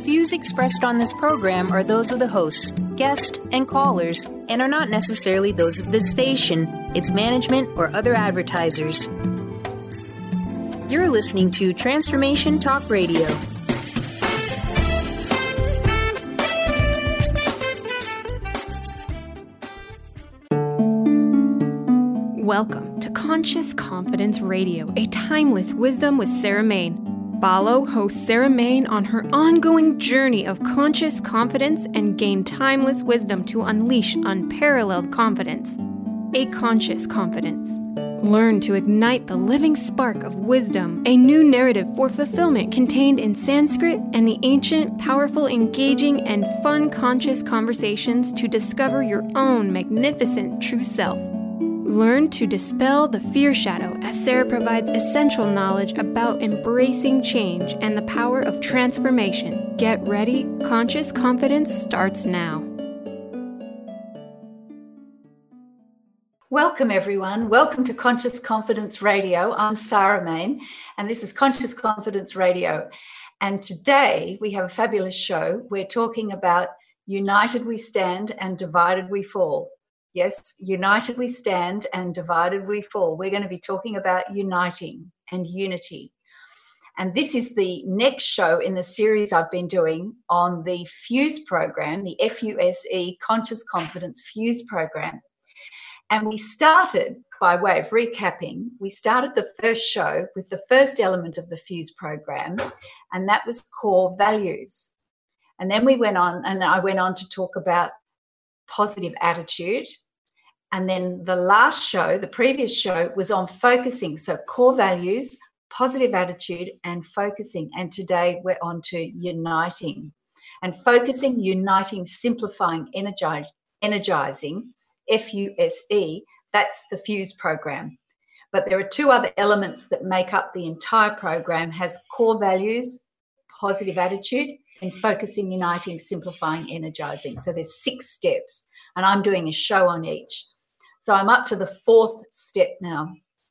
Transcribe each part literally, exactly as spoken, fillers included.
views expressed on this program are those of the hosts, guests, and callers, and are not necessarily those of this station, its management, or other advertisers. You're listening to Transformation Talk Radio. Welcome to Conscious Confidence Radio, a timeless wisdom with Sarah Main. Follow host Sarah Main on her ongoing journey of conscious confidence and gain timeless wisdom to unleash unparalleled confidence. A conscious confidence. Learn to ignite the living spark of wisdom, a new narrative for fulfillment contained in Sanskrit and the ancient, powerful, engaging, and fun conscious conversations to discover your own magnificent true self. Learn to dispel the fear shadow as Sarah provides essential knowledge about embracing change and the power of transformation. Get ready, Conscious Confidence starts now. Welcome everyone. Welcome to Conscious Confidence Radio. I'm Sarah Main and this is Conscious Confidence Radio. And today we have a fabulous show. We're talking about United We Stand and Divided We Fall. Yes, united we stand and divided we fall. We're going to be talking about uniting and unity. And this is the next show in the series I've been doing on the FUSE program, the F U S E Conscious Confidence FUSE program. And we started, by way of recapping, we started the first show with the first element of the FUSE program, and that was core values. And then we went on, and I went on to talk about positive attitude. And then the last show, the previous show, was on focusing. So core values, positive attitude, and focusing. And today we're on to uniting. And focusing, uniting, simplifying, energize, energizing, F U S E, that's the FUSE program. But there are two other elements that make up the entire program, has core values, positive attitude, and focusing, uniting, simplifying, energizing. So there's six steps, and I'm doing a show on each. So I'm up to the fourth step now,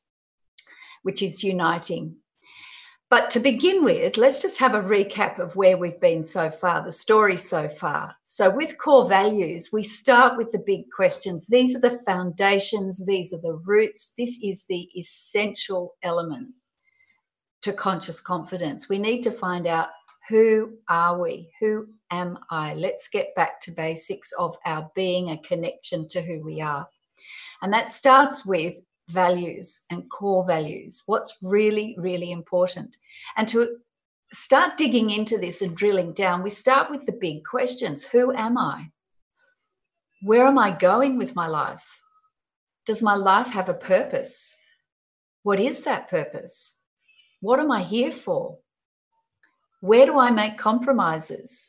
which is uniting. But to begin with, let's just have a recap of where we've been so far, the story so far. So with core values, we start with the big questions. These are the foundations. These are the roots. This is the essential element to conscious confidence. We need to find out, who are we? Who am I? Let's get back to basics of our being, a connection to who we are. And that starts with values and core values, what's really, really important. And to start digging into this and drilling down, we start with the big questions. Who am I? Where am I going with my life? Does my life have a purpose? What is that purpose? What am I here for? Where do I make compromises?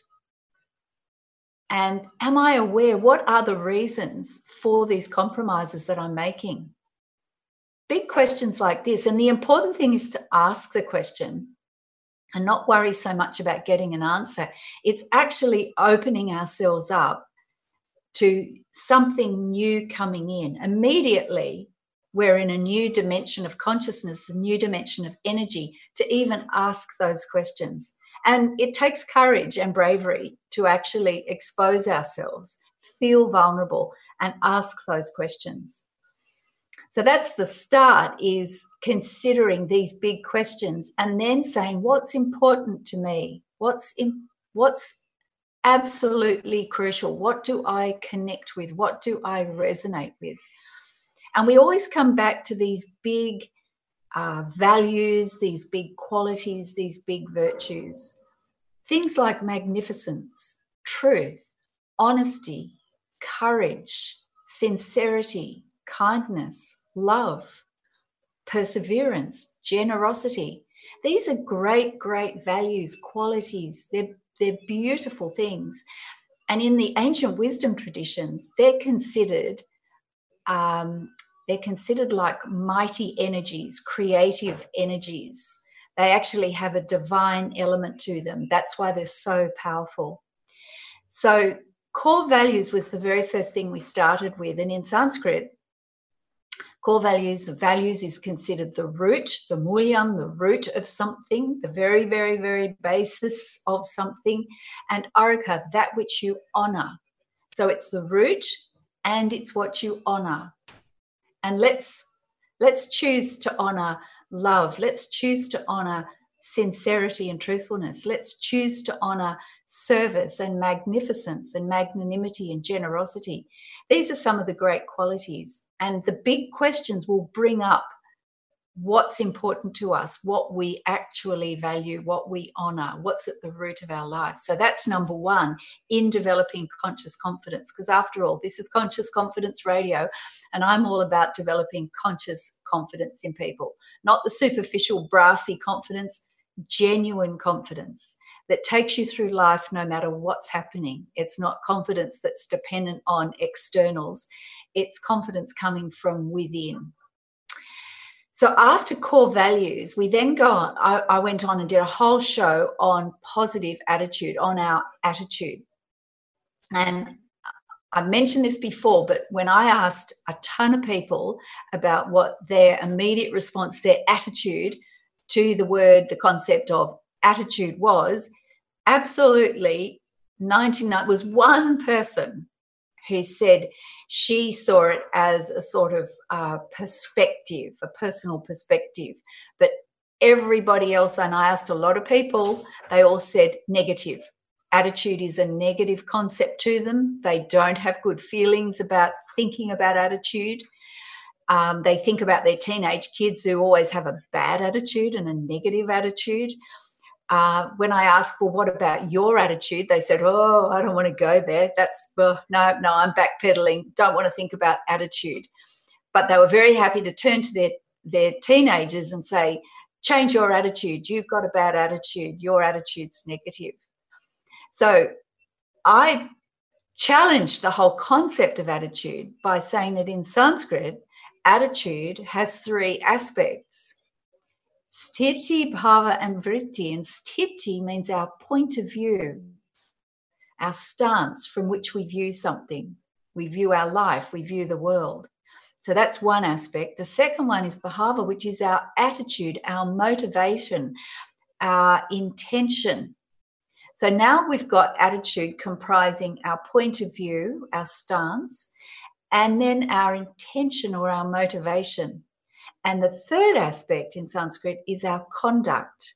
And am I aware what are the reasons for these compromises that I'm making? Big questions like this. And the important thing is to ask the question and not worry so much about getting an answer. It's actually opening ourselves up to something new coming in. Immediately, we're in a new dimension of consciousness, a new dimension of energy to even ask those questions. And it takes courage and bravery to actually expose ourselves, feel vulnerable, and ask those questions. So that's the start, is considering these big questions and then saying, what's important to me? What's in, what's absolutely crucial? What do I connect with? What do I resonate with? And we always come back to these big uh, values, these big qualities, these big virtues. Things like magnificence, truth, honesty, courage, sincerity, kindness, love, perseverance, generosity. These are great, great values, qualities. They're, they're beautiful things. And in the ancient wisdom traditions, they're considered um, they're considered like mighty energies, creative energies. They actually have a divine element to them. That's why they're so powerful. So core values was the very first thing we started with. And in Sanskrit, Core values, values is considered the root, the mulyam, the root of something, the very, very, very basis of something, and arika, that which you honor. So it's the root and it's what you honor. And let's let's choose to honor love. Let's choose to honor sincerity and truthfulness. Let's choose to honor service and magnificence and magnanimity and generosity. These are some of the great qualities. And the big questions will bring up what's important to us, what we actually value, what we honor, what's at the root of our life. So that's number one in developing conscious confidence, because after all, this is Conscious Confidence Radio, and I'm all about developing conscious confidence in people, not the superficial, brassy confidence, genuine confidence that takes you through life no matter what's happening. It's not confidence that's dependent on externals. It's confidence coming from within. So after core values, we then go on. I, I went on and did a whole show on positive attitude, on our attitude. And I mentioned this before, but when I asked a ton of people about what their immediate response, their attitude to the word, the concept of attitude was, absolutely ninety-nine, was one person who said she saw it as a sort of uh, perspective, a personal perspective. But everybody else, and I asked a lot of people, they all said negative. Attitude is a negative concept to them. They don't have good feelings about thinking about attitude. Um, they think about their teenage kids who always have a bad attitude and a negative attitude. Uh, when I asked, well, what about your attitude? They said, oh, I don't want to go there. That's, well, no, no, I'm backpedaling. Don't want to think about attitude. But they were very happy to turn to their, their teenagers and say, change your attitude. You've got a bad attitude. Your attitude's negative. So I challenged the whole concept of attitude by saying that in Sanskrit, attitude has three aspects. Sthiti, bhava, and vritti. And sthiti means our point of view, our stance from which we view something. We view our life, we view the world. So that's one aspect. The second one is bhava, which is our attitude, our motivation, our intention. So now we've got attitude comprising our point of view, our stance, and then our intention or our motivation. And the third aspect in Sanskrit is our conduct.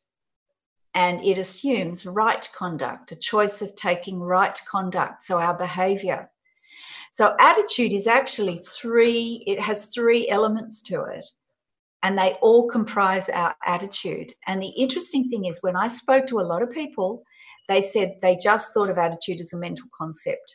And it assumes right conduct, a choice of taking right conduct, so our behavior. So attitude is actually three, it has three elements to it, and they all comprise our attitude. And the interesting thing is when I spoke to a lot of people, they said they just thought of attitude as a mental concept.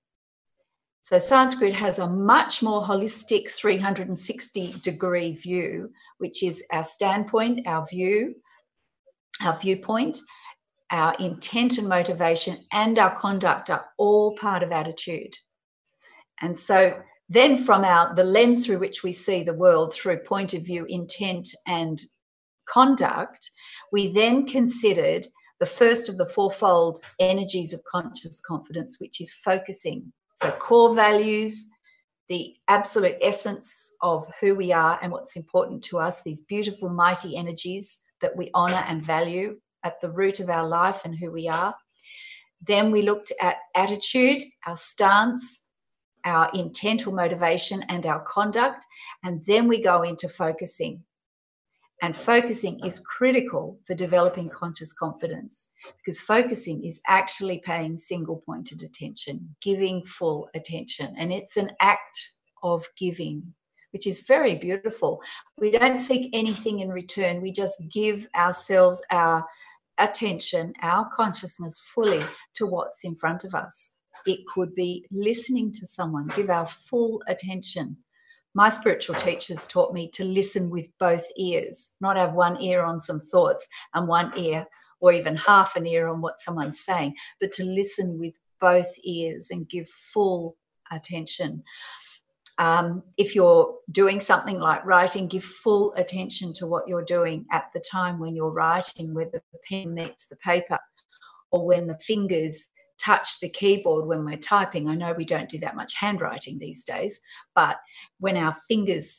So Sanskrit has a much more holistic three hundred sixty degree view, which is our standpoint, our view, our viewpoint, our intent and motivation, and our conduct are all part of attitude. And so then from our the lens through which we see the world, through point of view, intent, and conduct, we then considered the first of the fourfold energies of conscious confidence, which is focusing. So core values, the absolute essence of who we are and what's important to us, these beautiful, mighty energies that we honor and value at the root of our life and who we are. Then we looked at attitude, our stance, our intent or motivation, and our conduct. And then we go into focusing. And focusing is critical for developing conscious confidence, because focusing is actually paying single-pointed attention, giving full attention. And it's an act of giving, which is very beautiful. We don't seek anything in return. We just give ourselves our attention, our consciousness fully to what's in front of us. It could be listening to someone, give our full attention. My spiritual teachers taught me to listen with both ears, not have one ear on some thoughts and one ear or even half an ear on what someone's saying, but to listen with both ears and give full attention. Um, if you're doing something like writing, give full attention to what you're doing at the time when you're writing, whether the pen meets the paper or when the fingers touch the keyboard when we're typing. I know we don't do that much handwriting these days, but when our fingers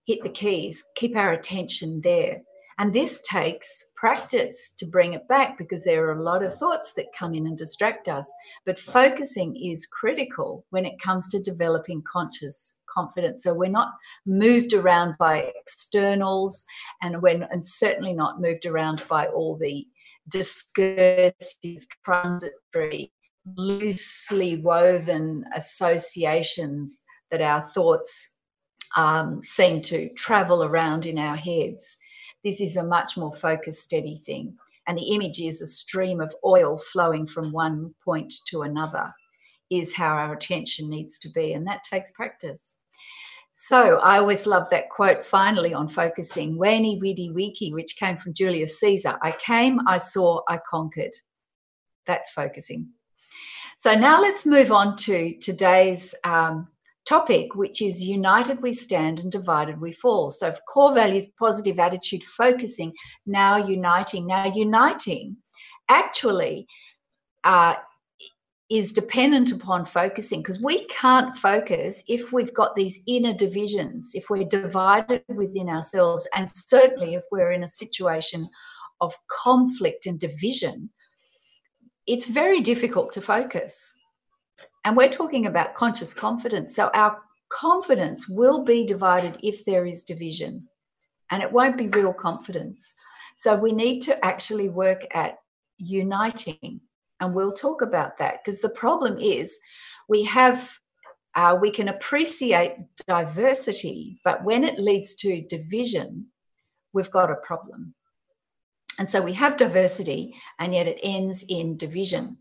hit the keys, keep our attention there. And this takes practice to bring it back, because there are a lot of thoughts that come in and distract us. But focusing is critical when it comes to developing conscious confidence. So we're not moved around by externals, and when and certainly not moved around by all the discursive, transitory, loosely woven associations that our thoughts um, seem to travel around in our heads. This is a much more focused, steady thing. And the image is a stream of oil flowing from one point to another, is how our attention needs to be. And that takes practice. So I always love that quote finally on focusing, Weni Widi Wiki, which came from Julius Caesar. I came, I saw, I conquered. That's focusing. So now let's move on to today's um, topic, which is united we stand and divided we fall. So core values, positive attitude, focusing, now uniting. Now uniting actually uh, is dependent upon focusing, because we can't focus if we've got these inner divisions, if we're divided within ourselves, and certainly if we're in a situation of conflict and division, it's very difficult to focus. And we're talking about conscious confidence. So our confidence will be divided if there is division, and it won't be real confidence. So we need to actually work at uniting, and we'll talk about that, because the problem is we have, uh, we can appreciate diversity, but when it leads to division, we've got a problem. And so we have diversity, and yet it ends in division.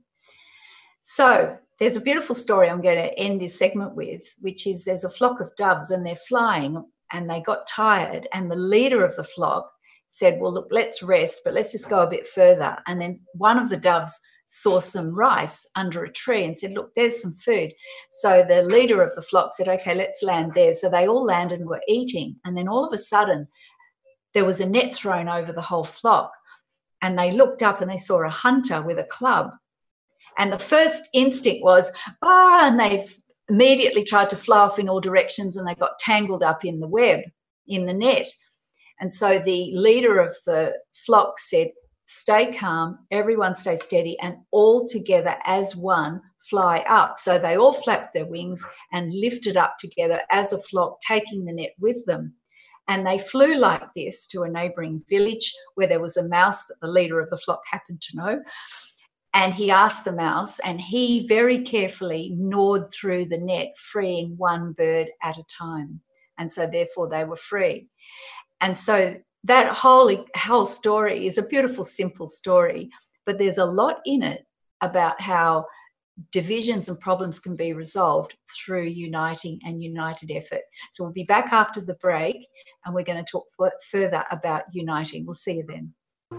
So there's a beautiful story I'm going to end this segment with, which is there's a flock of doves and they're flying and they got tired, and the leader of the flock said, well, look, let's rest, but let's just go a bit further. And then one of the doves saw some rice under a tree and said, look, there's some food. So the leader of the flock said, okay, let's land there. So they all landed and were eating. And then all of a sudden there was a net thrown over the whole flock, and they looked up and they saw a hunter with a club. And the first instinct was, ah, and they immediately tried to fly off in all directions, and they got tangled up in the web, in the net. And so the leader of the flock said, stay calm, everyone stay steady, and all together as one fly up. So they all flapped their wings and lifted up together as a flock, taking the net with them. And they flew like this to a neighbouring village where there was a mouse that the leader of the flock happened to know. And he asked the mouse, and he very carefully gnawed through the net, freeing one bird at a time. And so therefore they were free. And so that whole, whole story is a beautiful, simple story, but there's a lot in it about how divisions and problems can be resolved through uniting and united effort. So we'll be back after the break, and we're going to talk further about uniting. We'll see you then.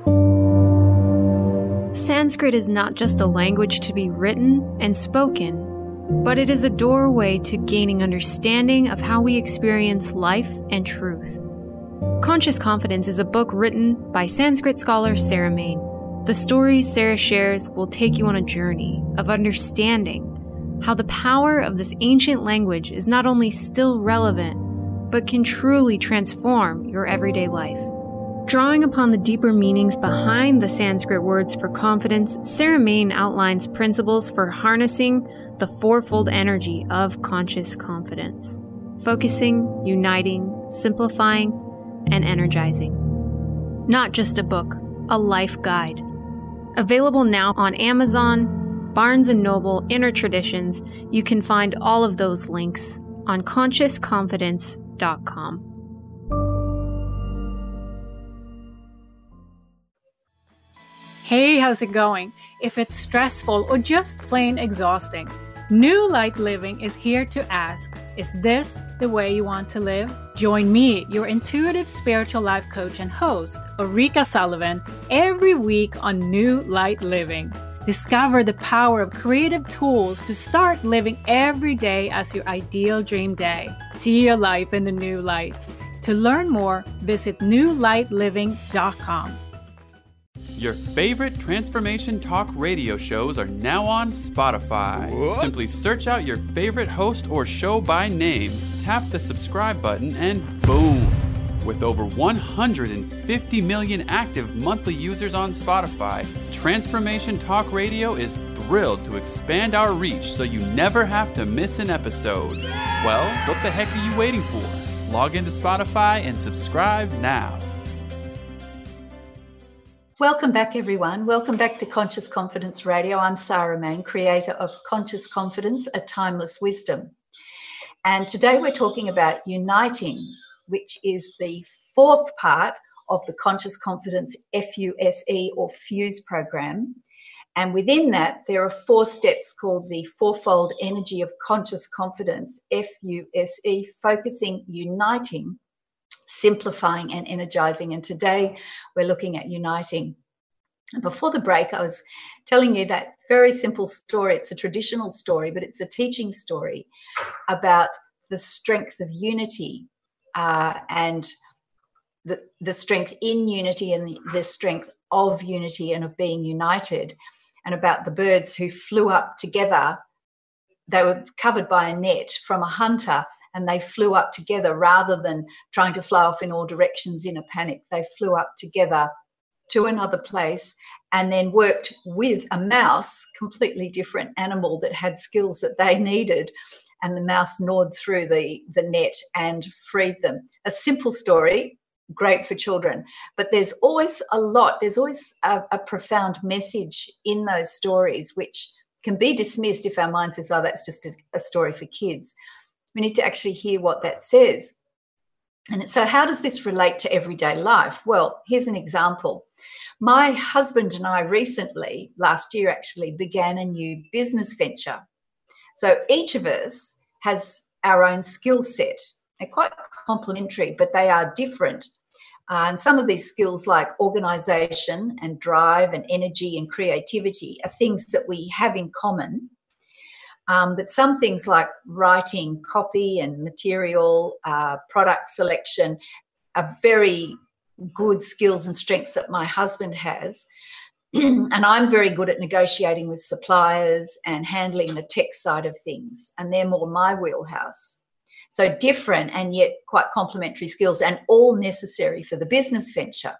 Sanskrit is not just a language to be written and spoken, but it is a doorway to gaining understanding of how we experience life and truth. Conscious Confidence is a book written by Sanskrit scholar Sarah Main. The stories Sarah shares will take you on a journey of understanding how the power of this ancient language is not only still relevant, but can truly transform your everyday life. Drawing upon the deeper meanings behind the Sanskrit words for confidence, Sarah Main outlines principles for harnessing the fourfold energy of conscious confidence: focusing, uniting, simplifying, and energizing. Not just a book, a life guide. Available now on Amazon, Barnes and Noble, Inner Traditions. You can find all of those links on conscious confidence dot com. Hey, how's it going? If it's stressful or just plain exhausting, New Light Living is here to ask, is this the way you want to live? Join me, your intuitive spiritual life coach and host, Ulrika Sullivan, every week on New Light Living. Discover the power of creative tools to start living every day as your ideal dream day. See your life in the new light. To learn more, visit new light living dot com. Your favorite Transformation Talk radio shows are now on Spotify. What? Simply search out your favorite host or show by name, tap the subscribe button, and boom! With over one hundred fifty million active monthly users on Spotify, Transformation Talk Radio is thrilled to expand our reach so you never have to miss an episode. Well, what the heck are you waiting for? Log into Spotify and subscribe now. Welcome back, everyone. Welcome back to Conscious Confidence Radio. I'm Sarah Main, creator of Conscious Confidence, A Timeless Wisdom. And today we're talking about uniting, which is the fourth part of the Conscious Confidence F U S E or FUSE program. And within that, there are four steps called the Fourfold Energy of Conscious Confidence, F U S E, focusing, uniting, simplifying and energizing. And today we're looking at uniting. And before the break, I was telling you that very simple story. It's a traditional story, but it's a teaching story about the strength of unity uh, and the, the strength in unity and the, the strength of unity and of being united, and about the birds who flew up together. They were covered by a net from a hunter, and they flew up together rather than trying to fly off in all directions in a panic. They flew up together to another place and then worked with a mouse, completely different animal that had skills that they needed. And the mouse gnawed through the, the net and freed them. A simple story, great for children. But there's always a lot, there's always a, a profound message in those stories, which can be dismissed if our mind says, oh, that's just a, a story for kids. We need to actually hear what that says. And so how does this relate to everyday life? Well, here's an example. My husband and I recently, last year actually, began a new business venture. So each of us has our own skill set. They're quite complementary, but they are different. Uh, and some of these skills like organisation and drive and energy and creativity are things that we have in common. Um, but some things like writing, copy and material, uh, product selection are very good skills and strengths that my husband has. And I'm very good at negotiating with suppliers and handling the tech side of things. And they're more my wheelhouse. So different and yet quite complementary skills, and all necessary for the business venture.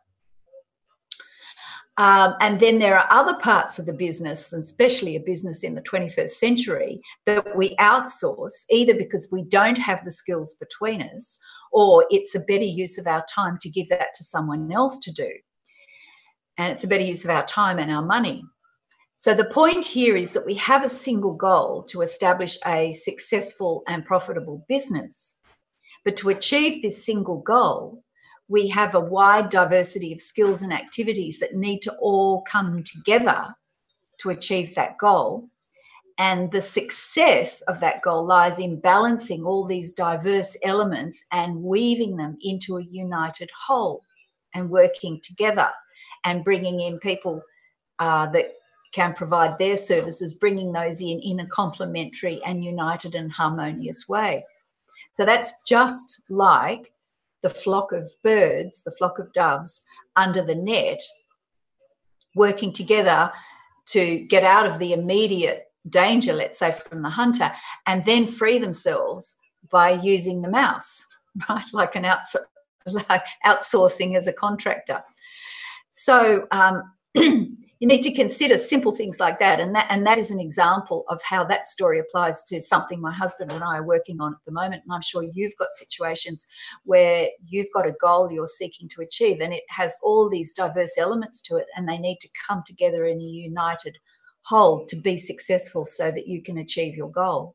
Um, and then there are other parts of the business, and especially a business in the twenty-first century, that we outsource, either because we don't have the skills between us, or it's a better use of our time to give that to someone else to do. And it's a better use of our time and our money. So the point here is that we have a single goal to establish a successful and profitable business. But to achieve this single goal, we have a wide diversity of skills and activities that need to all come together to achieve that goal. And the success of that goal lies in balancing all these diverse elements and weaving them into a united whole and working together and bringing in people uh, that can provide their services, bringing those in in a complementary and united and harmonious way. So that's just like the flock of birds, the flock of doves under the net, working together to get out of the immediate danger, let's say, from the hunter, and then free themselves by using the mouse, right? Like an outs- like outsourcing as a contractor. So um, you need to consider simple things like that, and that and that is an example of how that story applies to something my husband and I are working on at the moment. And I'm sure you've got situations where you've got a goal you're seeking to achieve, and it has all these diverse elements to it, and they need to come together in a united whole to be successful so that you can achieve your goal.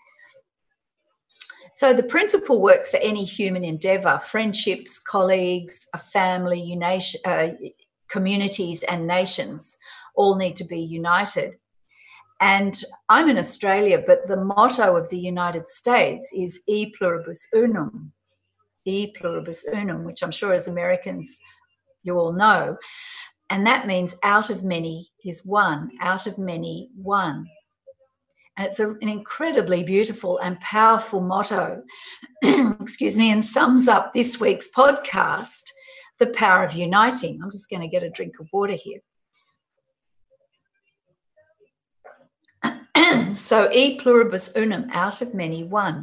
So the principle works for any human endeavour: friendships, colleagues, a family, unation, uh, communities and nations all need to be united. And I'm in Australia, but the motto of the United States is E pluribus unum, E pluribus unum, which I'm sure as Americans you all know. And that means out of many is one, out of many, one. And it's a, an incredibly beautiful and powerful motto, excuse me, and sums up this week's podcast, The Power of Uniting. I'm just going to get a drink of water here. So e pluribus unum, out of many, one.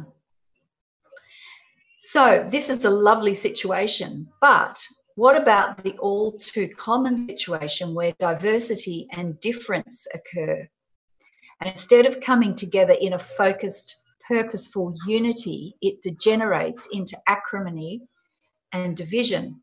So this is a lovely situation, but what about the all too common situation where diversity and difference occur? And instead of coming together in a focused, purposeful unity, it degenerates into acrimony and division.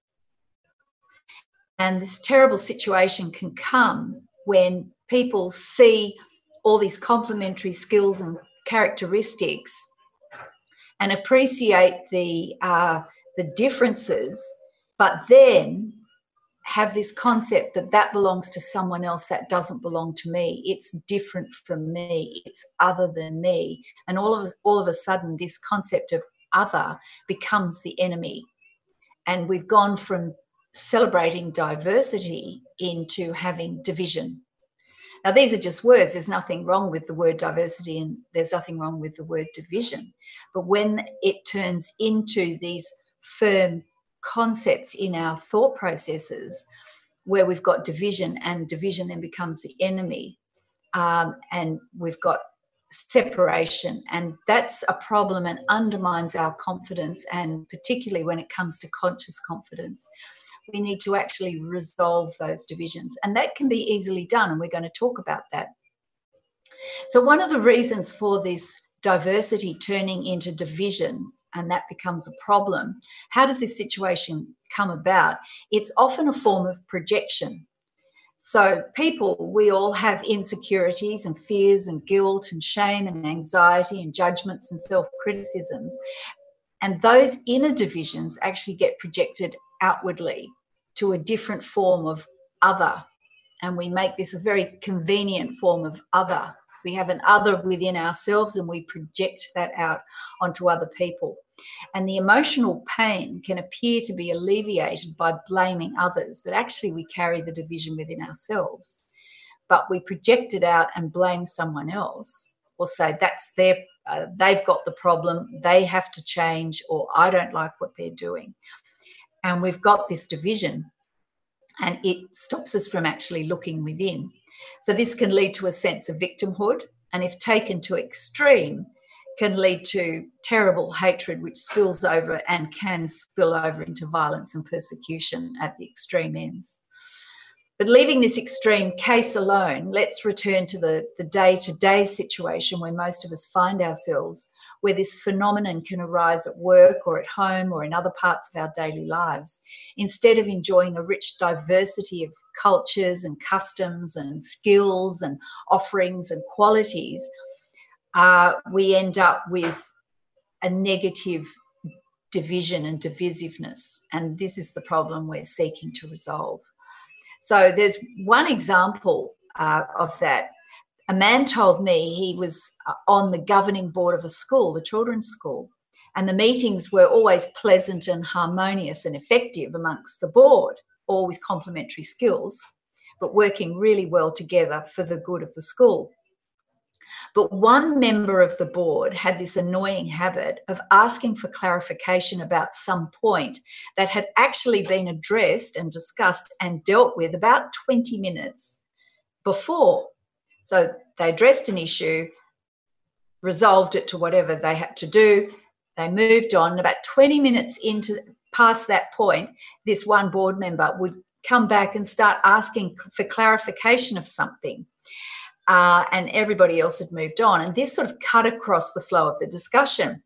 And this terrible situation can come when people see all these complementary skills and characteristics and appreciate the uh, the differences, but then have this concept that that belongs to someone else, that doesn't belong to me. It's different from me. It's other than me. And all of all of a sudden, this concept of other becomes the enemy. And we've gone from celebrating diversity into having division. Now, these are just words. There's nothing wrong with the word diversity and there's nothing wrong with the word division. But when it turns into these firm concepts in our thought processes where we've got division and division then becomes the enemy, um, and we've got separation, and that's a problem and undermines our confidence, and particularly when it comes to conscious confidence. We need to actually resolve those divisions, and that can be easily done, and we're going to talk about that. So one of the reasons for this diversity turning into division, and that becomes a problem, how does this situation come about? It's often a form of projection. So people, we all have insecurities and fears and guilt and shame and anxiety and judgments and self-criticisms, and those inner divisions actually get projected outwardly to a different form of other. And we make this a very convenient form of other. We have an other within ourselves and we project that out onto other people. And the emotional pain can appear to be alleviated by blaming others, but actually we carry the division within ourselves. But we project it out and blame someone else, or say that's their, uh, they've got the problem, they have to change, or I don't like what they're doing. And we've got this division, and it stops us from actually looking within. So this can lead to a sense of victimhood, and if taken to extreme, can lead to terrible hatred, which spills over and can spill over into violence and persecution at the extreme ends. But leaving this extreme case alone, let's return to the, the day-to-day situation where most of us find ourselves, where this phenomenon can arise at work or at home or in other parts of our daily lives. Instead of enjoying a rich diversity of cultures and customs and skills and offerings and qualities, uh, we end up with a negative division and divisiveness. And this is the problem we're seeking to resolve. So there's one example uh, of that. A man told me he was on the governing board of a school, the children's school, and the meetings were always pleasant and harmonious and effective amongst the board, all with complementary skills, but working really well together for the good of the school. But one member of the board had this annoying habit of asking for clarification about some point that had actually been addressed and discussed and dealt with about twenty minutes before. So they addressed an issue, resolved it to whatever they had to do. They moved on. About twenty minutes into past that point, this one board member would come back and start asking for clarification of something. Uh, and everybody else had moved on. And this sort of cut across the flow of the discussion.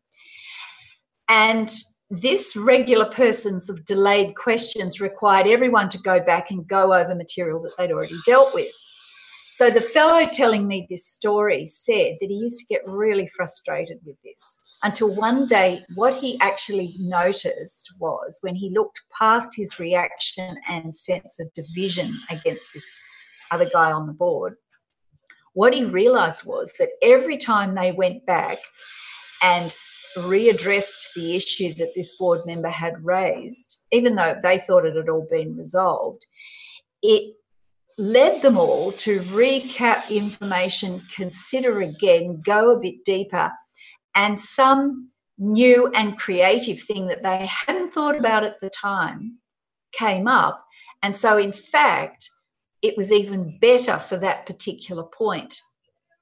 And this regular person's of delayed questions required everyone to go back and go over material that they'd already dealt with. So the fellow telling me this story said that he used to get really frustrated with this until one day what he actually noticed was when he looked past his reaction and sense of division against this other guy on the board, what he realised was that every time they went back and readdressed the issue that this board member had raised, even though they thought it had all been resolved, it led them all to recap information, consider again, go a bit deeper, and some new and creative thing that they hadn't thought about at the time came up. And so, in fact, it was even better for that particular point.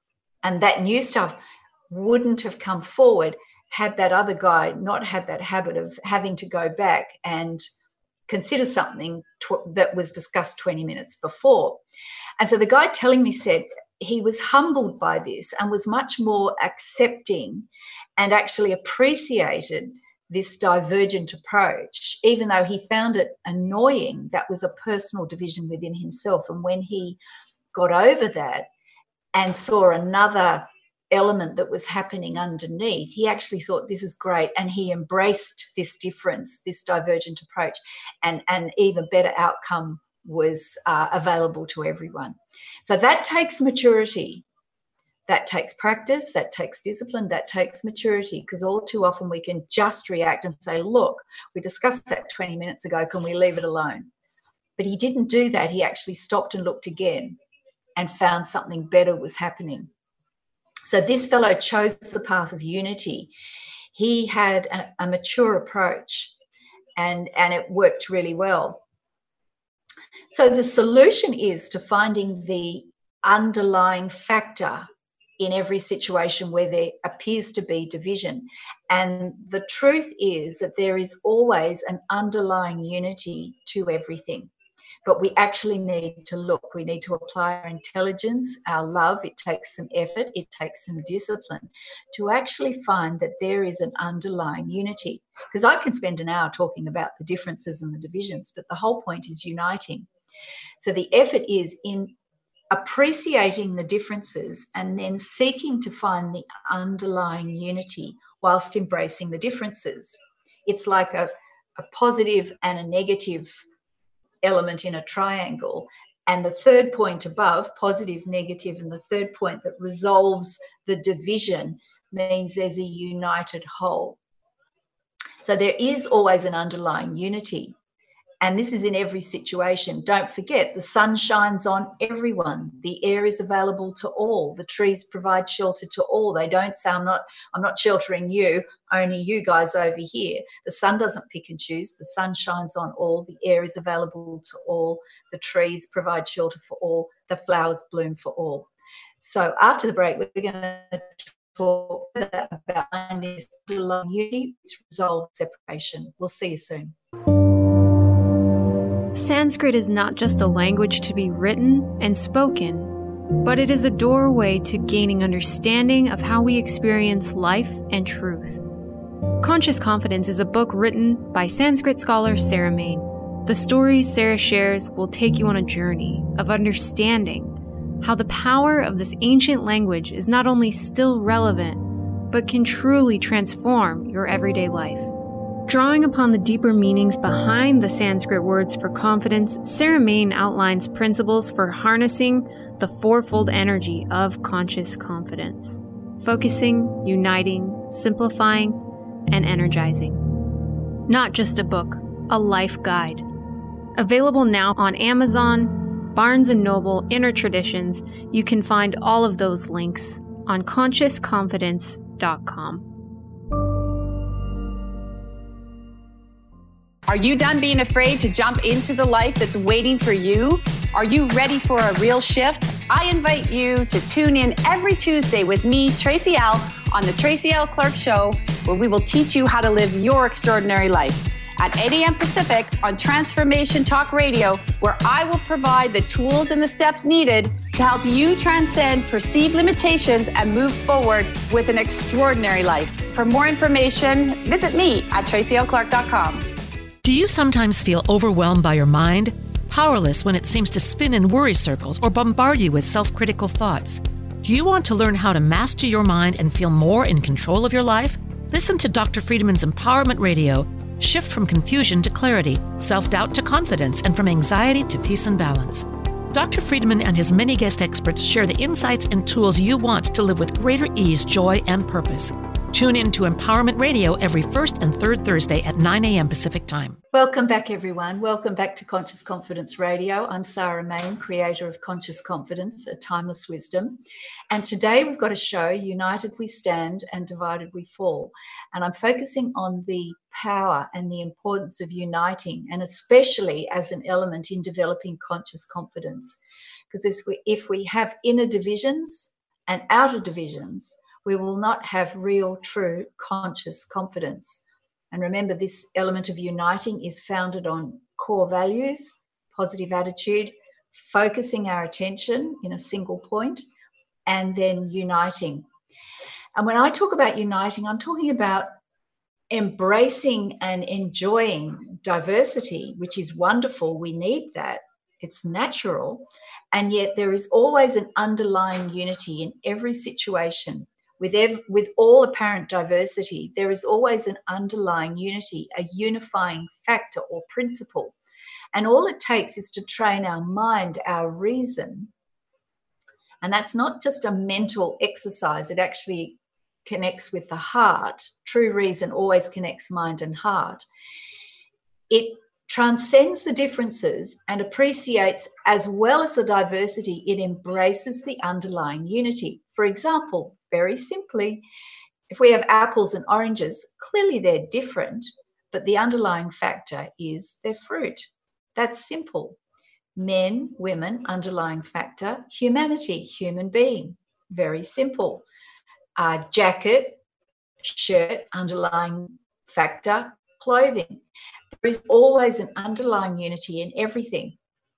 And that new stuff wouldn't have come forward had that other guy not had that habit of having to go back and consider something tw- that was discussed twenty minutes before. And so the guy telling me said he was humbled by this and was much more accepting and actually appreciated this divergent approach, even though he found it annoying. That was a personal division within himself. And when he got over that and saw another element that was happening underneath, he actually thought, this is great. And he embraced this difference, this divergent approach, and an even better outcome was uh, available to everyone. So that takes maturity. That takes practice, that takes discipline, that takes maturity, because all too often we can just react and say, look, we discussed that twenty minutes ago, can we leave it alone? But he didn't do that. He actually stopped and looked again and found something better was happening. So this fellow chose the path of unity. He had a, a mature approach, and, and it worked really well. So the solution is to finding the underlying factor in every situation where there appears to be division. And the truth is that there is always an underlying unity to everything. But we actually need to look. We need to apply our intelligence, our love. It takes some effort. It takes some discipline to actually find that there is an underlying unity. Because I can spend an hour talking about the differences and the divisions, but the whole point is uniting. So the effort is in appreciating the differences and then seeking to find the underlying unity whilst embracing the differences. It's like a, a positive and a negative element in a triangle, and the third point above, positive, negative, and the third point that resolves the division means there's a united whole. So there is always an underlying unity. And this is in every situation. Don't forget, the sun shines on everyone. The air is available to all. The trees provide shelter to all. They don't say, I'm not, I'm not sheltering you, only you guys over here. The sun doesn't pick and choose. The sun shines on all. The air is available to all. The trees provide shelter for all. The flowers bloom for all. So after the break, we're going to talk about this underlying unity, which resolves separation. We'll see you soon. Sanskrit is not just a language to be written and spoken, but it is a doorway to gaining understanding of how we experience life and truth. Conscious Confidence is a book written by Sanskrit scholar Sarah Main. The stories Sarah shares will take you on a journey of understanding how the power of this ancient language is not only still relevant, but can truly transform your everyday life. Drawing upon the deeper meanings behind the Sanskrit words for confidence, Sarah Main outlines principles for harnessing the fourfold energy of conscious confidence: focusing, uniting, simplifying, and energizing. Not just a book, a life guide. Available now on Amazon, Barnes and Noble, Inner Traditions. You can find all of those links on conscious confidence dot com. Are you done being afraid to jump into the life that's waiting for you? Are you ready for a real shift? I invite you to tune in every Tuesday with me, Tracy L, on the Tracy L Clark Show, where we will teach you how to live your extraordinary life. At eight a.m. Pacific on Transformation Talk Radio, where I will provide the tools and the steps needed to help you transcend perceived limitations and move forward with an extraordinary life. For more information, visit me at tracy l clark dot com. Do you sometimes feel overwhelmed by your mind? Powerless when it seems to spin in worry circles or bombard you with self-critical thoughts? Do you want to learn how to master your mind and feel more in control of your life? Listen to Doctor Friedman's Empowerment Radio. Shift from confusion to clarity, self-doubt to confidence, and from anxiety to peace and balance. Doctor Friedman and his many guest experts share the insights and tools you want to live with greater ease, joy, and purpose. Tune in to Empowerment Radio every first and third Thursday at nine a.m. Pacific Time. Welcome back, everyone. Welcome back to Conscious Confidence Radio. I'm Sarah Main, creator of Conscious Confidence, a timeless wisdom. And today we've got a show, United We Stand and Divided We Fall. And I'm focusing on the power and the importance of uniting, and especially as an element in developing conscious confidence. Because if we, if we have inner divisions, and outer divisions, we will not have real, true, conscious confidence. And remember, this element of uniting is founded on core values, positive attitude, focusing our attention in a single point, and then uniting. And when I talk about uniting, I'm talking about embracing and enjoying diversity, which is wonderful. We need that. It's natural. And yet there is always an underlying unity in every situation. With, ev- with all apparent diversity, there is always an underlying unity, a unifying factor or principle. And all it takes is to train our mind, our reason. And that's not just a mental exercise. It actually connects with the heart. True reason always connects mind and heart. It transcends the differences and appreciates, as well as the diversity, it embraces the underlying unity. For example, very simply, if we have apples and oranges, clearly they're different, but the underlying factor is their fruit. That's simple. Men, women, underlying factor, humanity, human being. Very simple. Uh, jacket, shirt, underlying factor, clothing. There is always an underlying unity in everything.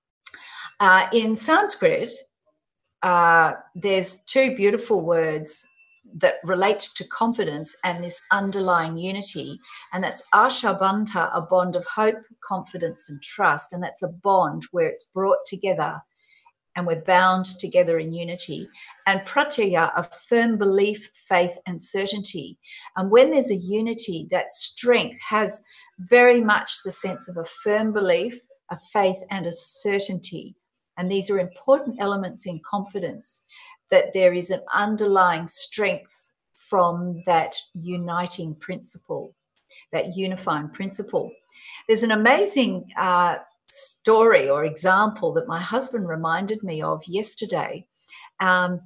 Uh, in Sanskrit, uh, there's two beautiful words that relate to confidence and this underlying unity, and that's ashabanta, a bond of hope, confidence, and trust, and that's a bond where it's brought together and we're bound together in unity. And pratyaya, a firm belief, faith, and certainty. And when there's a unity, that strength has very much the sense of a firm belief, a faith, and a certainty. And these are important elements in confidence, that there is an underlying strength from that uniting principle, that unifying principle. There's an amazing uh, story or example that my husband reminded me of yesterday. Um,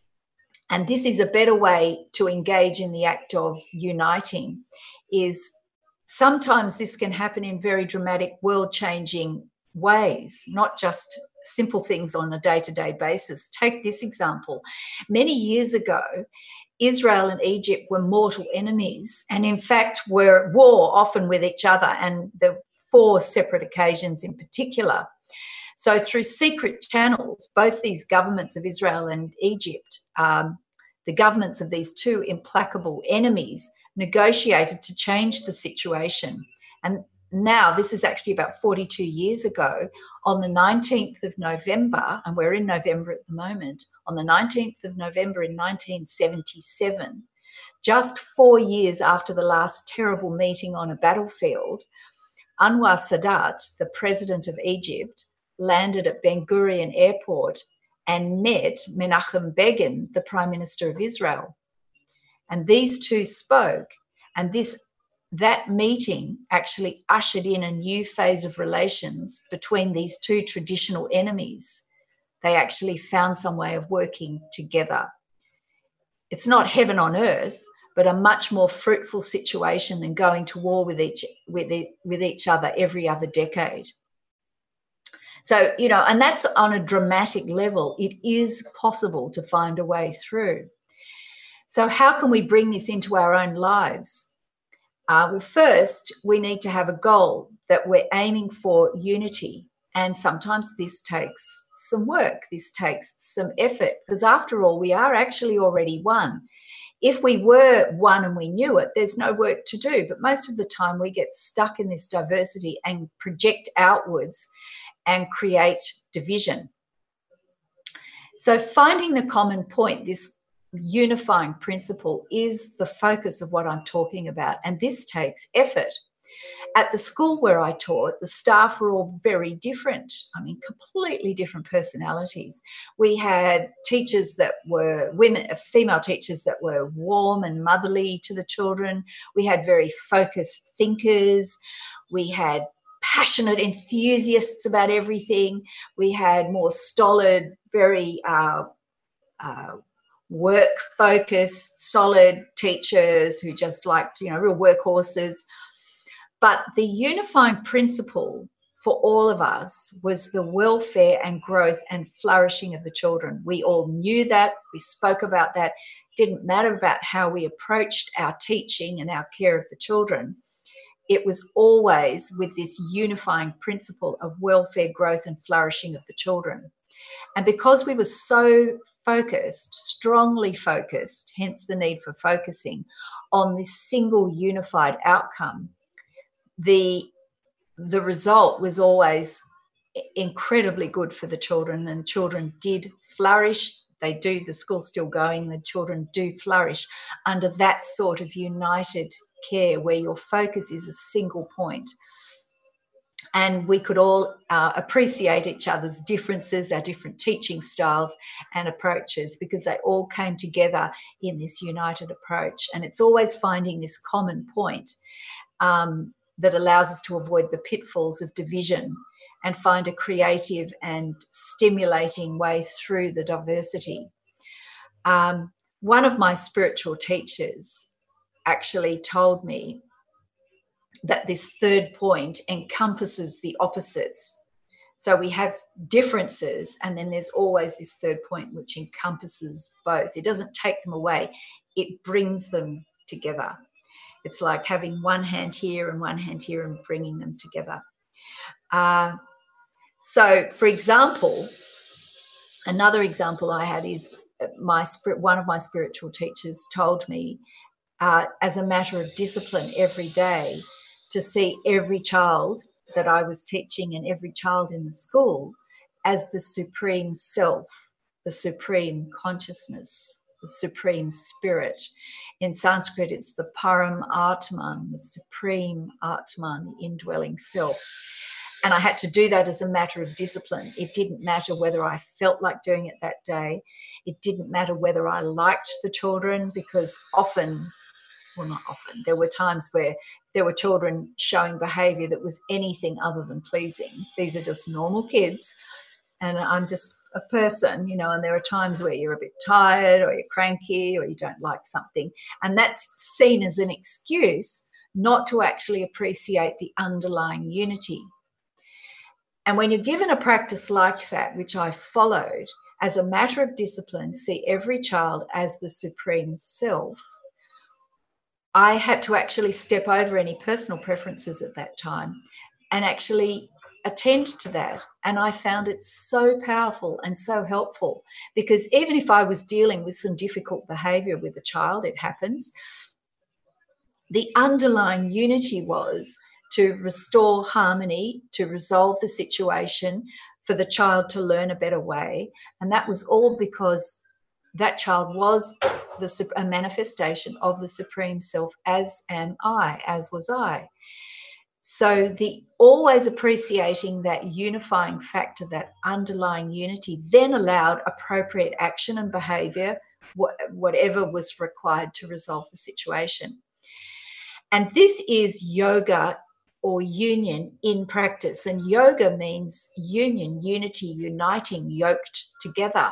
and this is a better way to engage in the act of uniting, is sometimes this can happen in very dramatic, world-changing ways, not just simple things on a day-to-day basis. Take this example. Many years ago, Israel and Egypt were mortal enemies, and in fact were at war often with each other, and the four separate occasions in particular. So through secret channels, both these governments of Israel and Egypt, um, the governments of these two implacable enemies, negotiated to change the situation. And now, this is actually about forty-two years ago, on the nineteenth of November, and we're in November at the moment, on the nineteenth of November in nineteen seventy-seven, just four years after the last terrible meeting on a battlefield, Anwar Sadat, the president of Egypt, landed at Ben Gurion Airport and met Menachem Begin, the Prime Minister of Israel. And these two spoke, and this that meeting actually ushered in a new phase of relations between these two traditional enemies. They actually found some way of working together. It's not heaven on earth, but a much more fruitful situation than going to war with each with, it, with each other every other decade. So, you know, and that's on a dramatic level. It is possible to find a way through. So how can we bring this into our own lives? Uh, well, first, we need to have a goal that we're aiming for unity. And sometimes this takes some work. This takes some effort, because after all, we are actually already one. If we were one and we knew it, there's no work to do. But most of the time we get stuck in this diversity and project outwards and create division. So finding the common point, this unifying principle, is the focus of what I'm talking about. And this takes effort. At the school where I taught, the staff were all very different. I mean, completely different personalities. We had teachers that were women, female teachers that were warm and motherly to the children. We had very focused thinkers. We had passionate enthusiasts about everything. We had more stolid, very uh, uh, work-focused, solid teachers who just liked, you know, real workhorses. But the unifying principle for all of us was the welfare and growth and flourishing of the children. We all knew that. We spoke about that. It didn't matter about how we approached our teaching and our care of the children. It was always with this unifying principle of welfare, growth, and flourishing of the children. And because we were so focused, strongly focused, hence the need for focusing on this single unified outcome, the the result was always incredibly good for the children, and children did flourish. They do, the school's still going, the children do flourish under that sort of united care where your focus is a single point. And we could all uh, appreciate each other's differences, our different teaching styles and approaches, because they all came together in this united approach. And it's always finding this common point um, that allows us to avoid the pitfalls of division and find a creative and stimulating way through the diversity. Um, one of my spiritual teachers actually told me that this third point encompasses the opposites. So we have differences, and then there's always this third point which encompasses both. It doesn't take them away, it brings them together. It's like having one hand here and one hand here and bringing them together. Uh, so, for example, another example I had is my one of my spiritual teachers told me, uh, as a matter of discipline every day, to see every child that I was teaching and every child in the school as the supreme self, the supreme consciousness, the supreme spirit. In Sanskrit, it's the Param Atman, the supreme Atman, the indwelling self. And I had to do that as a matter of discipline. It didn't matter whether I felt like doing it that day. It didn't matter whether I liked the children, because often, well, not often, there were times where there were children showing behaviour that was anything other than pleasing. These are just normal kids, and I'm just a person, you know, and there are times where you're a bit tired or you're cranky or you don't like something, and that's seen as an excuse not to actually appreciate the underlying unity. And when you're given a practice like that, which I followed, as a matter of discipline, see every child as the supreme self, I had to actually step over any personal preferences at that time and actually attend to that. And I found it so powerful and so helpful, because even if I was dealing with some difficult behaviour with the child, it happens, the underlying unity was to restore harmony, to resolve the situation, for the child to learn a better way. And that was all because that child was the, a manifestation of the Supreme Self, as am I, as was I. So the always appreciating that unifying factor, that underlying unity, then allowed appropriate action and behaviour, whatever was required to resolve the situation. And this is yoga, or union in practice. And yoga means union, unity, uniting, yoked together.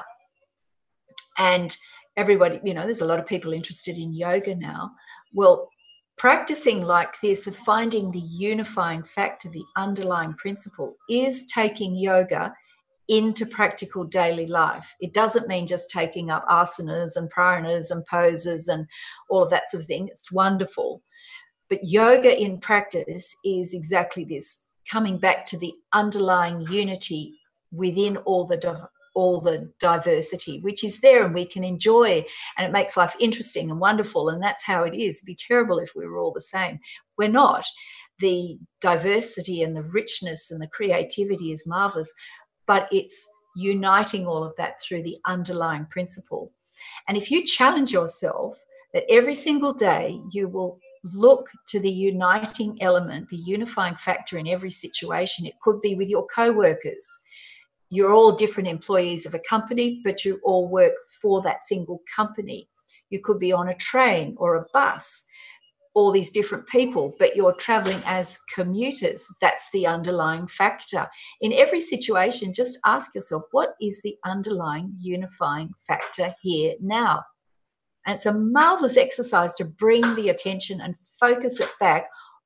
And everybody, you know, there's a lot of people interested in yoga now. Well, practicing like this, of finding the unifying factor, the underlying principle, is taking yoga into practical daily life. It doesn't mean just taking up asanas and prananas and poses and all of that sort of thing. It's wonderful. But yoga in practice is exactly this, coming back to the underlying unity within all the all the diversity, which is there and we can enjoy, and it makes life interesting and wonderful, and that's how it is. It'd be terrible if we were all the same. We're not. The diversity and the richness and the creativity is marvellous, but it's uniting all of that through the underlying principle. And if you challenge yourself that every single day you will look to the uniting element, the unifying factor in every situation. It could be with your co-workers. You're all different employees of a company, but you all work for that single company. You could be on a train or a bus, all these different people, but you're traveling as commuters. That's the underlying factor. In every situation, just ask yourself, what is the underlying unifying factor here now? And it's a marvellous exercise to bring the attention and focus it back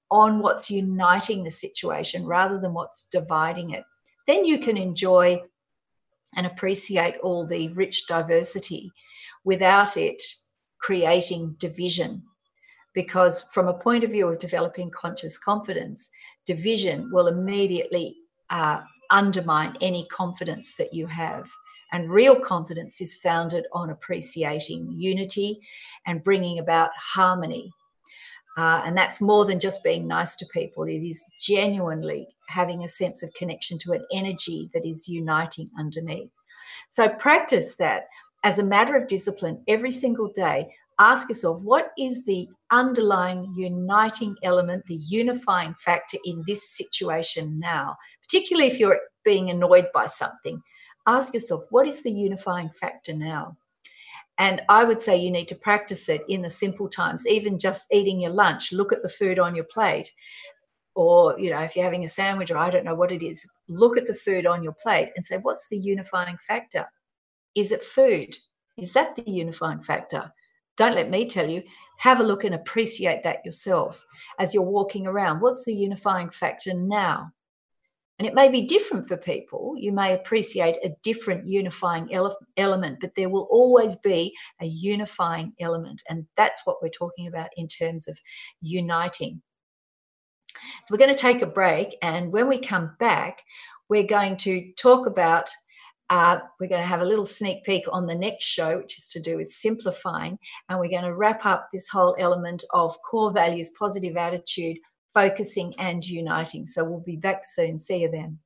on what's uniting the situation rather than what's dividing it. Then you can enjoy and appreciate all the rich diversity without it creating division. Because from a point of view of developing conscious confidence, division will immediately uh, undermine any confidence that you have. And real confidence is founded on appreciating unity and bringing about harmony. Uh, and that's more than just being nice to people. It is genuinely having a sense of connection to an energy that is uniting underneath. So practice that as a matter of discipline every single day. Ask yourself, what is the underlying uniting element, the unifying factor in this situation now? Particularly if you're being annoyed by something. Ask yourself, what is the unifying factor now? And I would say you need to practice it in the simple times, even just eating your lunch. Look at the food on your plate. Or, you know, if you're having a sandwich or I don't know what it is, look at the food on your plate and say, what's the unifying factor? Is it food? Is that the unifying factor? Don't let me tell you. Have a look and appreciate that yourself as you're walking around. What's the unifying factor now? And it may be different for people. You may appreciate a different unifying ele- element, but there will always be a unifying element. And that's what we're talking about in terms of uniting. So we're going to take a break. And when we come back, we're going to talk about Uh, we're going to have a little sneak peek on the next show, which is to do with simplifying. And we're going to wrap up this whole element of core values, positive attitude, focusing and uniting. So we'll be back soon. See you then.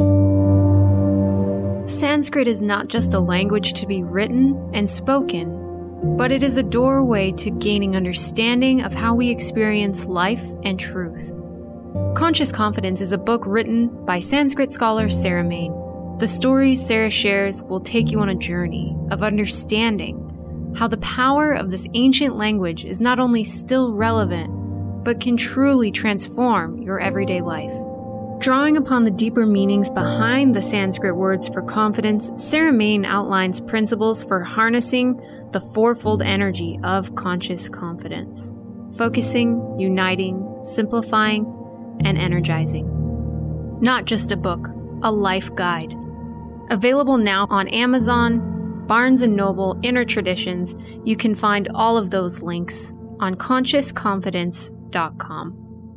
Sanskrit is not just a language to be written and spoken, but it is a doorway to gaining understanding of how we experience life and truth. Conscious Confidence is a book written by Sanskrit scholar Sarah Main. The stories Sarah shares will take you on a journey of understanding how the power of this ancient language is not only still relevant, but can truly transform your everyday life. Drawing upon the deeper meanings behind the Sanskrit words for confidence, Sarah Main outlines principles for harnessing the fourfold energy of conscious confidence: focusing, uniting, simplifying, and energizing. Not just a book, a life guide. Available now on Amazon, Barnes and Noble, Inner Traditions. You can find all of those links on conscious confidence dot com.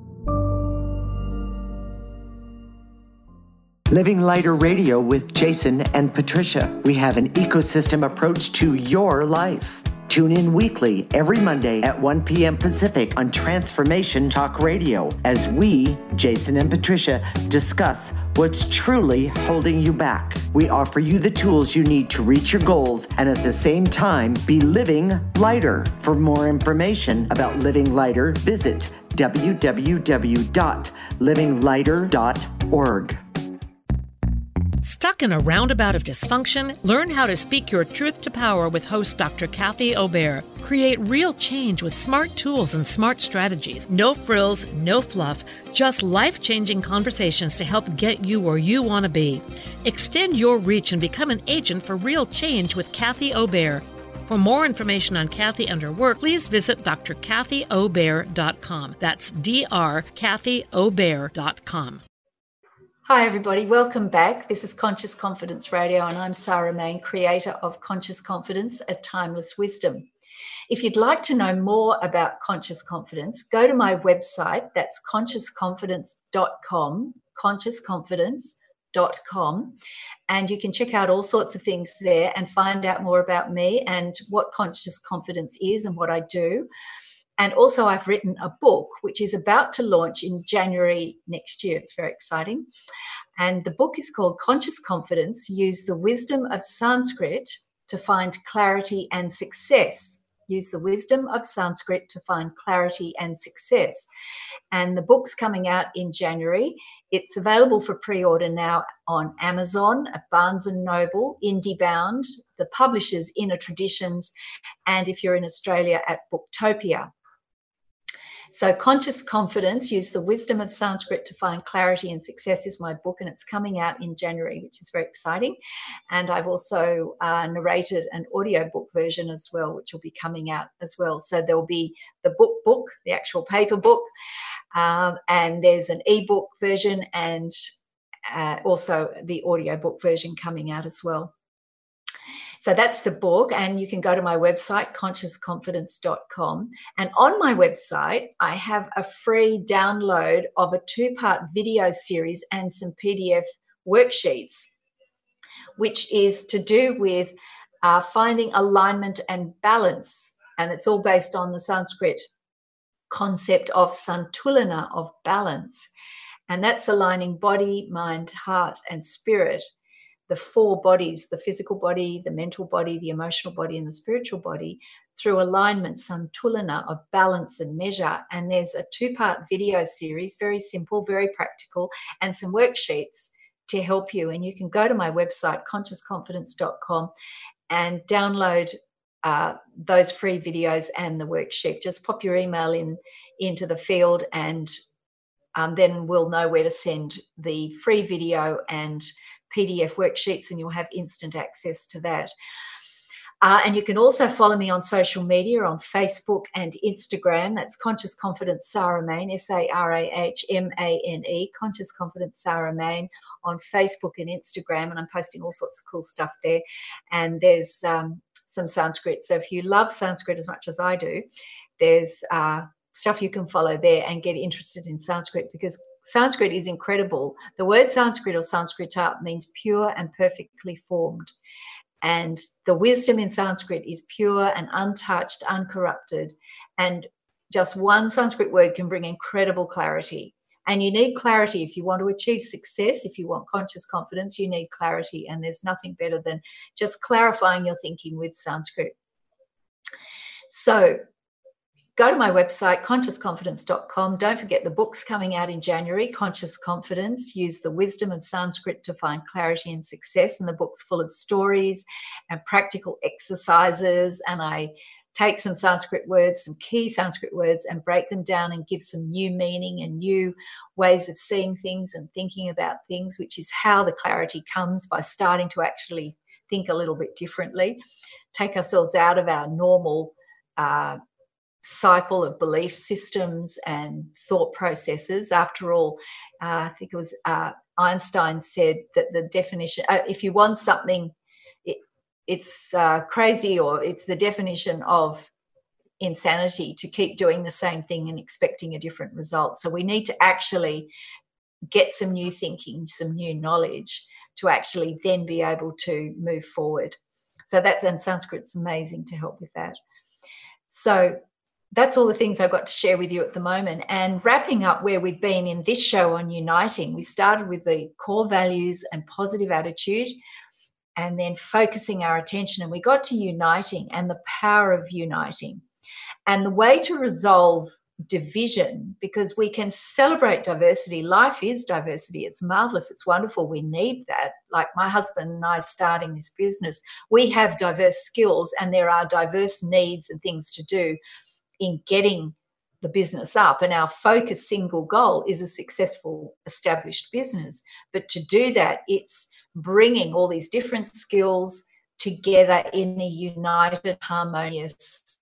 Living Lighter Radio with Jason and Patricia. We have an ecosystem approach to your life. Tune in weekly every Monday at one p.m. Pacific on Transformation Talk Radio as we, Jason and Patricia, discuss what's truly holding you back. We offer you the tools you need to reach your goals and at the same time be living lighter. For more information about Living Lighter, visit w w w dot living lighter dot org. Stuck in a roundabout of dysfunction? Learn how to speak your truth to power with host Doctor Kathy Obear. Create real change with smart tools and smart strategies. No frills, no fluff, just life-changing conversations to help get you where you want to be. Extend your reach and become an agent for real change with Kathy Obear. For more information on Kathy and her work, please visit d r kathy obear dot com. That's D R kathy obear dot com. Hi, everybody. Welcome back. This is Conscious Confidence Radio, and I'm Sarah Main, creator of Conscious Confidence, a Timeless Wisdom. If you'd like to know more about Conscious Confidence, go to my website. That's conscious confidence dot com, conscious confidence dot com, and you can check out all sorts of things there and find out more about me and what Conscious Confidence is and what I do. And also I've written a book which is about to launch in January next year. It's very exciting. And the book is called Conscious Confidence, Use the Wisdom of Sanskrit to Find Clarity and Success. Use the wisdom of Sanskrit to find clarity and success. And the book's coming out in January. It's available for pre-order now on Amazon, at Barnes and Noble, IndieBound, the publishers Inner Traditions, and if you're in Australia at Booktopia. So Conscious Confidence, Use the Wisdom of Sanskrit to Find Clarity and Success is my book, and it's coming out in January, which is very exciting. And I've also uh, narrated an audiobook version as well, which will be coming out as well. So there will be the book book, the actual paper book, Um, and there's an ebook version and uh, also the audiobook version coming out as well. So that's the book, and you can go to my website, conscious confidence dot com. And on my website, I have a free download of a two-part video series and some P D F worksheets, which is to do with uh, finding alignment and balance. And it's all based on the Sanskrit concept of santulana, of balance. And that's aligning body, mind, heart, and spirit. The four bodies, the physical body, the mental body, the emotional body, and the spiritual body, through alignment, santulana, of balance and measure. And there's a two-part video series, very simple, very practical, and some worksheets to help you. And you can go to my website, conscious confidence dot com, and download uh, those free videos and the worksheet. Just pop your email in into the field, and um, then we'll know where to send the free video and P D F worksheets, and you'll have instant access to that. Uh, and you can also follow me on social media, on Facebook and Instagram. That's Conscious Confidence Sarah Mane, S A R A H M A N E, Conscious Confidence Sarah Mane on Facebook and Instagram. And I'm posting all sorts of cool stuff there. And there's um, some Sanskrit. So if you love Sanskrit as much as I do, there's uh, stuff you can follow there and get interested in Sanskrit, because Sanskrit is incredible. The word Sanskrit or Sanskrita means pure and perfectly formed. And the wisdom in Sanskrit is pure and untouched, uncorrupted. And just one Sanskrit word can bring incredible clarity. And you need clarity if you want to achieve success. If you want conscious confidence, you need clarity. And there's nothing better than just clarifying your thinking with Sanskrit. So go to my website, conscious confidence dot com. Don't forget the book's coming out in January, Conscious Confidence. Use the wisdom of Sanskrit to find clarity and success. And the book's full of stories and practical exercises. And I take some Sanskrit words, some key Sanskrit words, and break them down and give some new meaning and new ways of seeing things and thinking about things, which is how the clarity comes, by starting to actually think a little bit differently, take ourselves out of our normal uh, cycle of belief systems and thought processes. After all, uh, I think it was uh, Einstein said that the definition, uh, if you want something, it, it's uh, crazy, or it's the definition of insanity to keep doing the same thing and expecting a different result. So we need to actually get some new thinking, some new knowledge to actually then be able to move forward. So that's, and Sanskrit's amazing to help with that. So that's all the things I've got to share with you at the moment. And wrapping up where we've been in this show on uniting, we started with the core values and positive attitude, and then focusing our attention, and we got to uniting and the power of uniting. And the way to resolve division, because we can celebrate diversity. Life is diversity. It's marvelous. It's wonderful. We need that. Like my husband and I starting this business, we have diverse skills and there are diverse needs and things to do in getting the business up. And our focus single goal is a successful established business. But to do that, it's bringing all these different skills together in a united, harmonious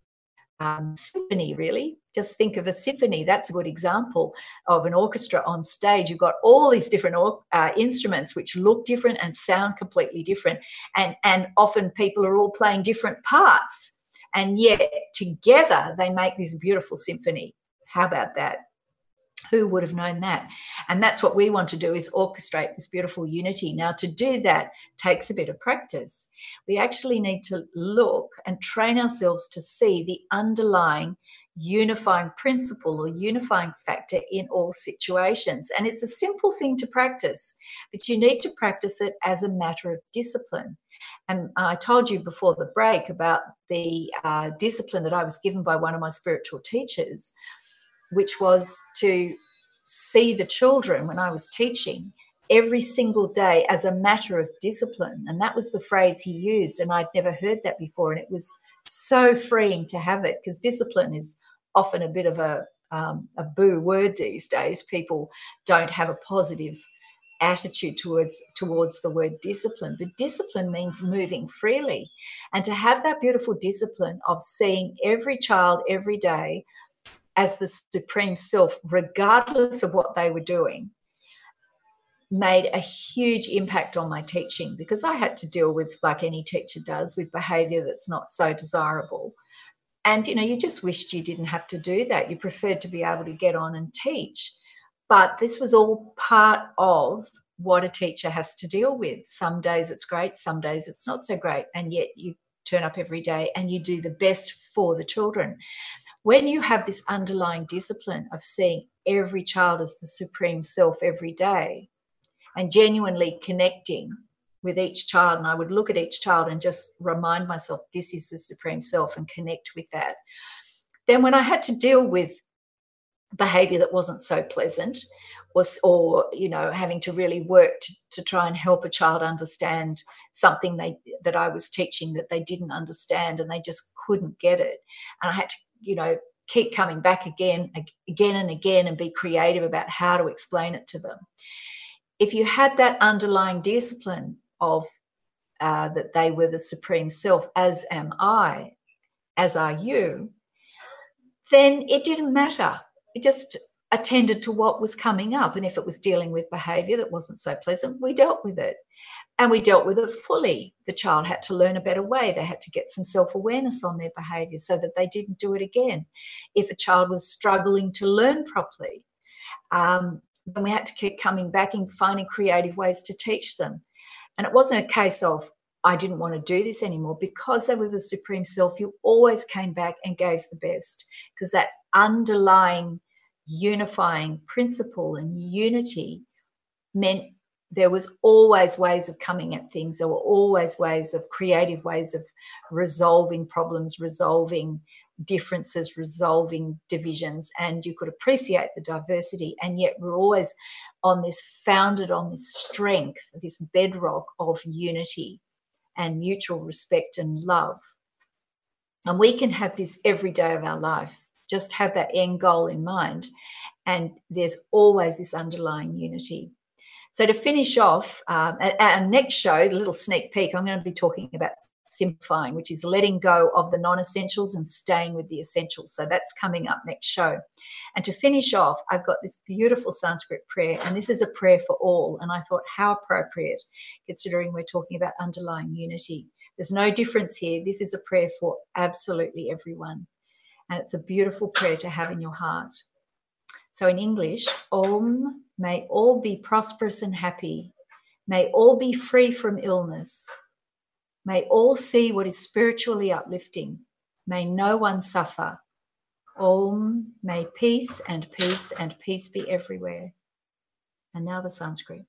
um, symphony, really. Just think of a symphony. That's a good example of an orchestra on stage. You've got all these different uh, instruments which look different and sound completely different. And, and often people are all playing different parts. And yet together they make this beautiful symphony. How about that? Who would have known that? And that's what we want to do, is orchestrate this beautiful unity. Now, to do that takes a bit of practice. We actually need to look and train ourselves to see the underlying unifying principle or unifying factor in all situations. And it's a simple thing to practice, but you need to practice it as a matter of discipline. And I told you before the break about the uh, discipline that I was given by one of my spiritual teachers, which was to see the children when I was teaching every single day as a matter of discipline. And that was the phrase he used, and I'd never heard that before. And it was so freeing to have it, because discipline is often a bit of a, um, a boo word these days. People don't have a positive attitude towards towards the word discipline, but discipline means moving freely. And to have that beautiful discipline of seeing every child every day as the supreme self, regardless of what they were doing, made a huge impact on my teaching, because I had to deal with, like any teacher does, with behavior that's not so desirable. And, you know, you just wished you didn't have to do that. You preferred to be able to get on and teach. But this was all part of what a teacher has to deal with. Some days it's great, some days it's not so great, and yet you turn up every day and you do the best for the children. When you have this underlying discipline of seeing every child as the supreme self every day and genuinely connecting with each child, and I would look at each child and just remind myself, this is the supreme self, and connect with that. Then when I had to deal with behavior that wasn't so pleasant, was, or, you know, having to really work to, to try and help a child understand something they that I was teaching that they didn't understand, and they just couldn't get it. And I had to, you know, keep coming back again, again and again, and be creative about how to explain it to them. If you had that underlying discipline of uh, that they were the supreme self, as am I, as are you, then it didn't matter. It just attended to what was coming up. And if it was dealing with behavior that wasn't so pleasant, we dealt with it. And we dealt with it fully. The child had to learn a better way. They had to get some self-awareness on their behavior so that they didn't do it again. If a child was struggling to learn properly, um, then we had to keep coming back and finding creative ways to teach them. And it wasn't a case of, I didn't want to do this anymore. Because they were the supreme self, you always came back and gave the best, because that underlying unifying principle and unity meant there was always ways of coming at things. There were always ways of creative ways of resolving problems, resolving differences, resolving divisions, and you could appreciate the diversity. And yet we're always on this, founded on this strength, this bedrock of unity and mutual respect and love. And we can have this every day of our life. Just have that end goal in mind, and there's always this underlying unity. So to finish off, um, at our next show, a little sneak peek, I'm going to be talking about simplifying, which is letting go of the non-essentials and staying with the essentials. So that's coming up next show. And to finish off, I've got this beautiful Sanskrit prayer, and this is a prayer for all. And I thought, how appropriate, considering we're talking about underlying unity. There's no difference here. This is a prayer for absolutely everyone. And it's a beautiful prayer to have in your heart. So in English, Om, may all be prosperous and happy. May all be free from illness. May all see what is spiritually uplifting. May no one suffer. Om, may peace and peace and peace be everywhere. And now the Sanskrit.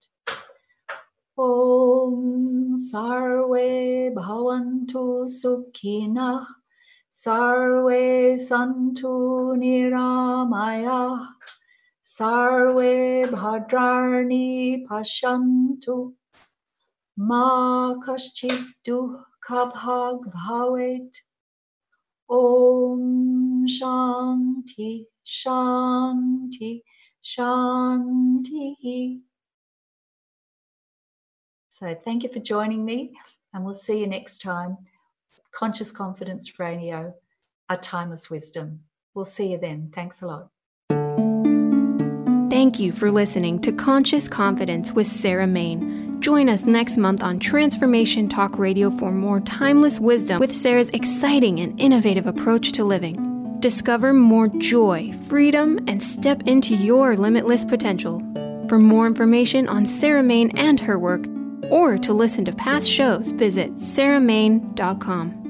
Om sarve bhavantu sukhinah. Sarve santu niramaya, sarve bhadrarni pashantu, ma kaschit dukkha bhag bhavet. Om shanti, shanti, shanti. So thank you for joining me, and we'll see you next time. Conscious Confidence Radio, a timeless wisdom. We'll see you then. Thanks a lot. Thank you for listening to Conscious Confidence with Sarah Main. Join us next month on Transformation Talk Radio for more timeless wisdom with Sarah's exciting and innovative approach to living. Discover more joy, freedom, and step into your limitless potential. For more information on Sarah Main and her work, or to listen to past shows, visit sarah main dot com.